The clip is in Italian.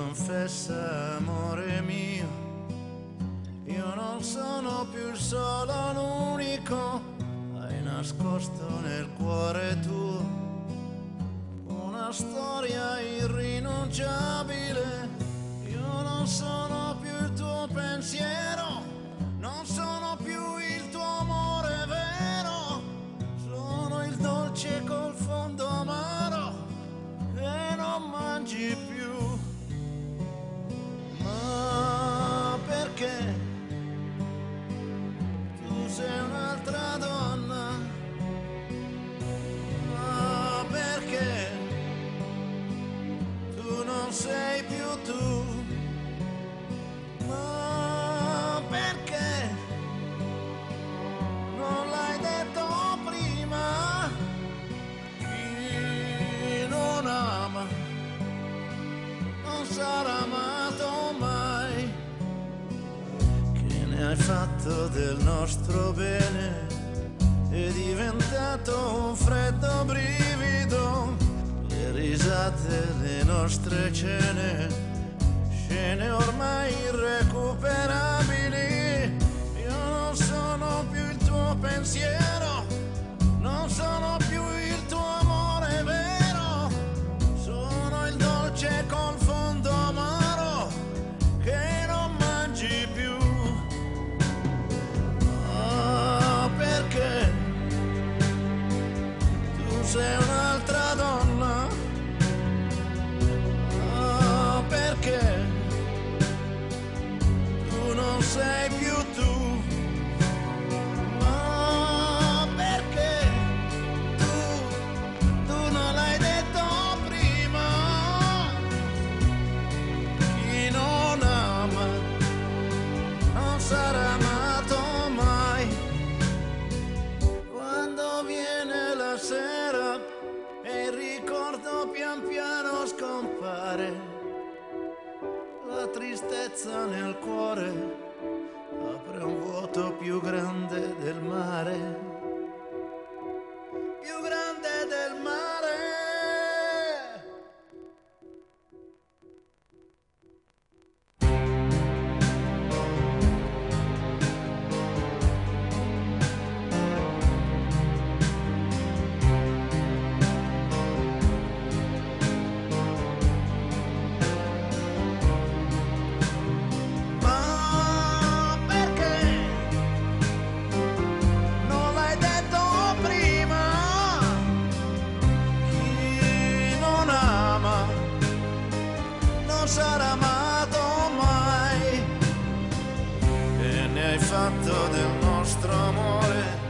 confessa, amore mio, io non sono più il solo, l'unico. Hai nascosto nel cuore tuo una storia irrinunciabile. Io non sono più il tuo pensiero, non sono più il tuo amore vero. Sono il dolce col fondo amaro e non mangi più. Ma perché tu sei un'altra donna? Ma perché tu non sei più tu? Ma perché non l'hai detto prima? Chi non ama non sarà amato mai. Che ne hai fatto del nostro bene? È diventato un freddo brivido. Le risate, le nostre cene, scene ormai irrecuperabili. Io non sono più il tuo pensiero, non sono più il tuo amore vero. Sono il dolce col fondo amaro che non mangi più. Ah, perché tu sei un'altra donna? Ah, perché tu non sei più tu? Ma perché tu non l'hai detto prima? Chi non ama non sarà amato mai. Quando viene la sera e il ricordo pian piano scompare, la tristezza nel cuore apre un vuoto più grande del mare, più grande del mare. Ma perché non l'hai detto prima? Chi non ama non sarà amato mai. E ne hai fatto del nostro amore